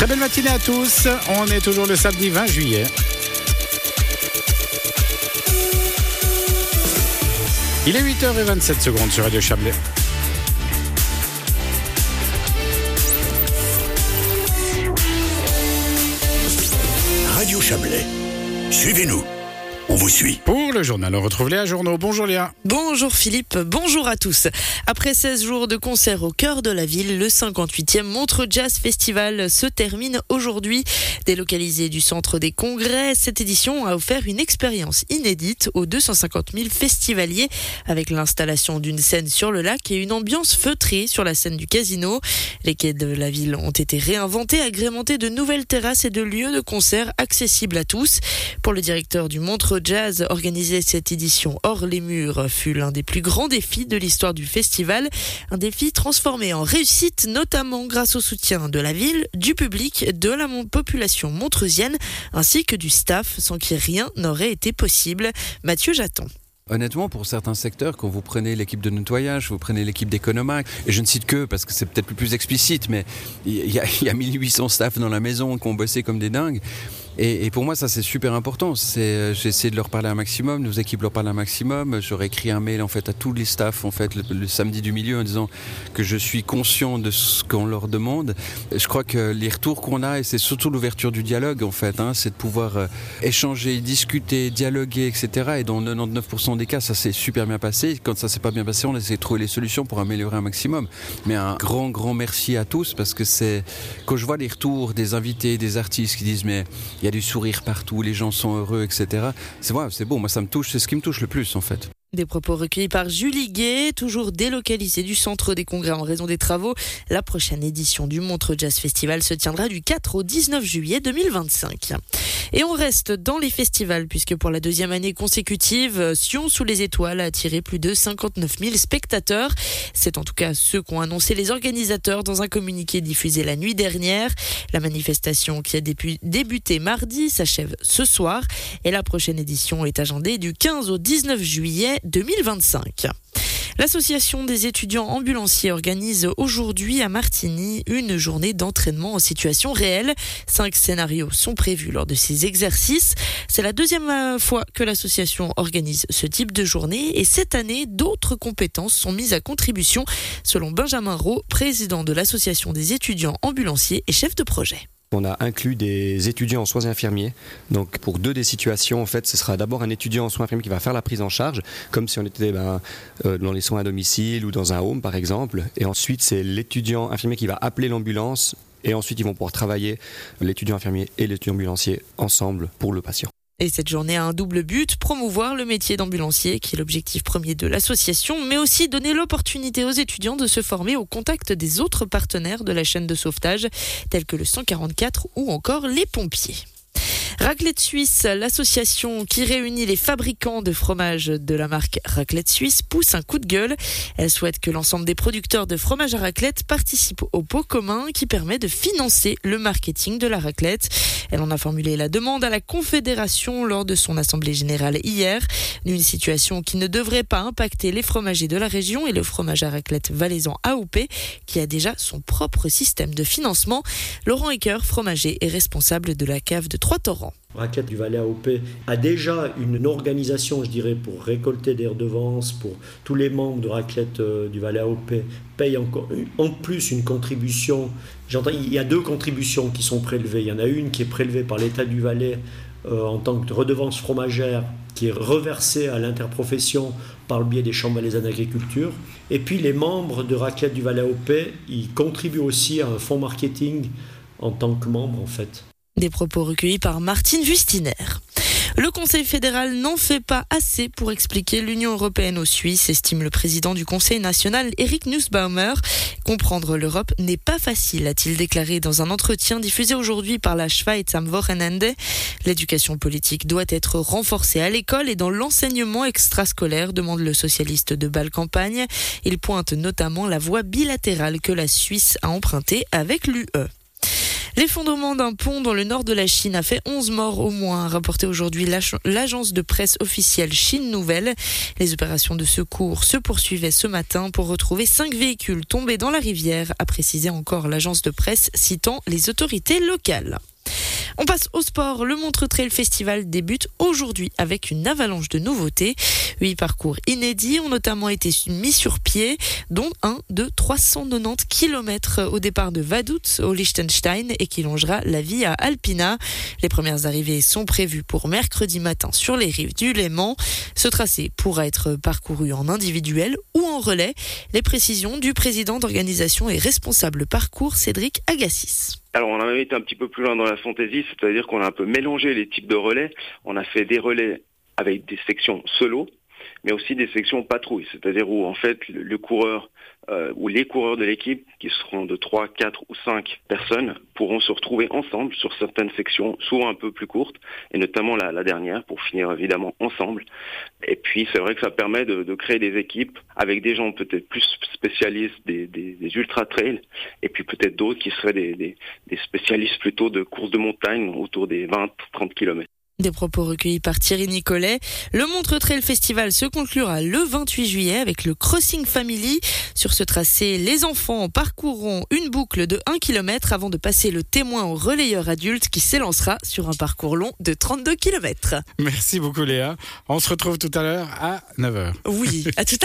Très belle matinée à tous. On est toujours le samedi 20 juillet. Il est 8h27 sur Radio Chablais. Radio Chablais. Suivez-nous. On vous suit. Pour le journal, on retrouve Léa Journeau. Bonjour Léa. Bonjour Philippe, bonjour à tous. Après 16 jours de concert au cœur de la ville, le 58e Montreux Jazz Festival se termine aujourd'hui. Délocalisé du centre des congrès, cette édition a offert une expérience inédite aux 250 000 festivaliers avec l'installation d'une scène sur le lac et une ambiance feutrée sur la scène du casino. Les quais de la ville ont été réinventés, agrémentés de nouvelles terrasses et de lieux de concert accessibles à tous. Pour le directeur du Montreux Jazz, organiser cette édition hors les murs fut l'un des plus grands défis de l'histoire du festival. Un défi transformé en réussite, notamment grâce au soutien de la ville, du public, de la population montreusienne, ainsi que du staff, sans qui rien n'aurait été possible. Mathieu Jaton. Honnêtement, pour certains secteurs, quand vous prenez l'équipe de nettoyage, vous prenez l'équipe d'économac, et je ne cite que parce que c'est peut-être plus explicite, mais il y a 1800 staff dans la maison qui ont bossé comme des dingues. Et pour moi, ça c'est super important. J'ai essayé de leur parler un maximum, nos équipes leur parlent un maximum. J'aurais écrit un mail en fait à tous les staffs en fait le samedi du milieu en disant que je suis conscient de ce qu'on leur demande. Je crois que les retours qu'on a, et c'est surtout l'ouverture du dialogue en fait, c'est de pouvoir échanger, discuter, dialoguer, etc. Et dans 99% des cas, ça s'est super bien passé. Quand ça s'est pas bien passé, on essaie de trouver les solutions pour améliorer un maximum. Mais un grand merci à tous parce que c'est quand je vois les retours des invités, des artistes qui disent mais il y a du sourire partout, les gens sont heureux, etc. C'est beau, moi ça me touche, c'est ce qui me touche le plus en fait. Des propos recueillis par Julie Gay, toujours délocalisée du centre des congrès en raison des travaux. La prochaine édition du Montreux Jazz Festival se tiendra du 4 au 19 juillet 2025. Et on reste dans les festivals puisque pour la deuxième année consécutive, Sion sous les étoiles a attiré plus de 59 000 spectateurs. C'est en tout cas ce qu'ont annoncé les organisateurs dans un communiqué diffusé la nuit dernière. La manifestation qui a débuté mardi s'achève ce soir et la prochaine édition est agendée du 15 au 19 juillet 2025. L'association des étudiants ambulanciers organise aujourd'hui à Martigny une journée d'entraînement en situation réelle. 5 scénarios sont prévus lors de ces exercices. C'est la deuxième fois que l'association organise ce type de journée et cette année, d'autres compétences sont mises à contribution, selon Benjamin Rowe, président de l'association des étudiants ambulanciers et chef de projet. On a inclus des étudiants en soins infirmiers. Donc pour 2 des situations, en fait, ce sera d'abord un étudiant en soins infirmiers qui va faire la prise en charge, comme si on était dans les soins à domicile ou dans un home par exemple. Et ensuite, c'est l'étudiant infirmier qui va appeler l'ambulance. Et ensuite, ils vont pouvoir travailler, l'étudiant infirmier et l'étudiant ambulancier, ensemble pour le patient. Et cette journée a un double but, promouvoir le métier d'ambulancier, qui est l'objectif premier de l'association, mais aussi donner l'opportunité aux étudiants de se former au contact des autres partenaires de la chaîne de sauvetage, tels que le 144 ou encore les pompiers. Raclette Suisse, l'association qui réunit les fabricants de fromage de la marque Raclette Suisse, pousse un coup de gueule. Elle souhaite que l'ensemble des producteurs de fromage à raclette participent au pot commun qui permet de financer le marketing de la raclette. Elle en a formulé la demande à la Confédération lors de son assemblée générale hier. Une situation qui ne devrait pas impacter les fromagers de la région et le fromage à raclette valaisan AOP qui a déjà son propre système de financement. Laurent Ecker, fromager et responsable de la cave de Trois-Torrents. Raclette du Valais AOP a déjà une organisation, je dirais, pour récolter des redevances, pour tous les membres de Raclette du Valais AOP payent encore en plus une contribution. Il y a 2 contributions qui sont prélevées. Il y en a une qui est prélevée par l'État du Valais en tant que redevance fromagère qui est reversée à l'interprofession par le biais des chambres valaisannes d'agriculture. Et puis les membres de Raclette du Valais AOP, ils contribuent aussi à un fonds marketing en tant que membres en fait. Des propos recueillis par Martine Wustiner. Le Conseil fédéral n'en fait pas assez pour expliquer l'Union européenne aux Suisses, estime le président du Conseil national, Eric Nussbaumer. Comprendre l'Europe n'est pas facile, a-t-il déclaré dans un entretien diffusé aujourd'hui par la Schweiz am Wochenende. L'éducation politique doit être renforcée à l'école et dans l'enseignement extrascolaire, demande le socialiste de Bâle-Campagne. Il pointe notamment la voie bilatérale que la Suisse a empruntée avec l'UE. L'effondrement d'un pont dans le nord de la Chine a fait 11 morts au moins, a rapporté aujourd'hui l'agence de presse officielle Chine Nouvelle. Les opérations de secours se poursuivaient ce matin pour retrouver 5 véhicules tombés dans la rivière, a précisé encore l'agence de presse citant les autorités locales. On passe au sport. Le Montreux Trail Festival débute aujourd'hui avec une avalanche de nouveautés. 8 parcours inédits ont notamment été mis sur pied, dont un de 390 km au départ de Vaduz au Liechtenstein et qui longera la Via Alpina. Les premières arrivées sont prévues pour mercredi matin sur les rives du Léman. Ce tracé pourra être parcouru en individuel ou en relais. Les précisions du président d'organisation et responsable parcours Cédric Agassiz. Alors on a même été un petit peu plus loin dans la fantaisie, c'est-à-dire qu'on a un peu mélangé les types de relais. On a fait des relais avec des sections solo, mais aussi des sections patrouille, c'est-à-dire où en fait le coureur ou les coureurs de l'équipe, qui seront de 3, 4 ou 5 personnes, pourront se retrouver ensemble sur certaines sections, souvent un peu plus courtes, et notamment la dernière, pour finir évidemment ensemble. Et puis c'est vrai que ça permet de créer des équipes avec des gens peut-être plus spécialistes des ultra-trails, et puis peut-être d'autres qui seraient des spécialistes plutôt de courses de montagne autour des 20-30 km. Des propos recueillis par Thierry Nicolet. Le Montreux Trail Festival se conclura le 28 juillet avec le Crossing Family. Sur ce tracé, les enfants parcourront une boucle de 1 km avant de passer le témoin au relayeur adulte qui s'élancera sur un parcours long de 32 km. Merci beaucoup Léa. On se retrouve tout à l'heure à 9h. Oui, à tout à l'heure.